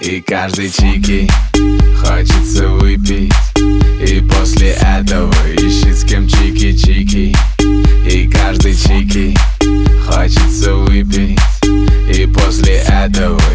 И каждый чики хочется выпить, и после этого ищет с кем чики-чики. И каждый чики хочется выпить, и после этого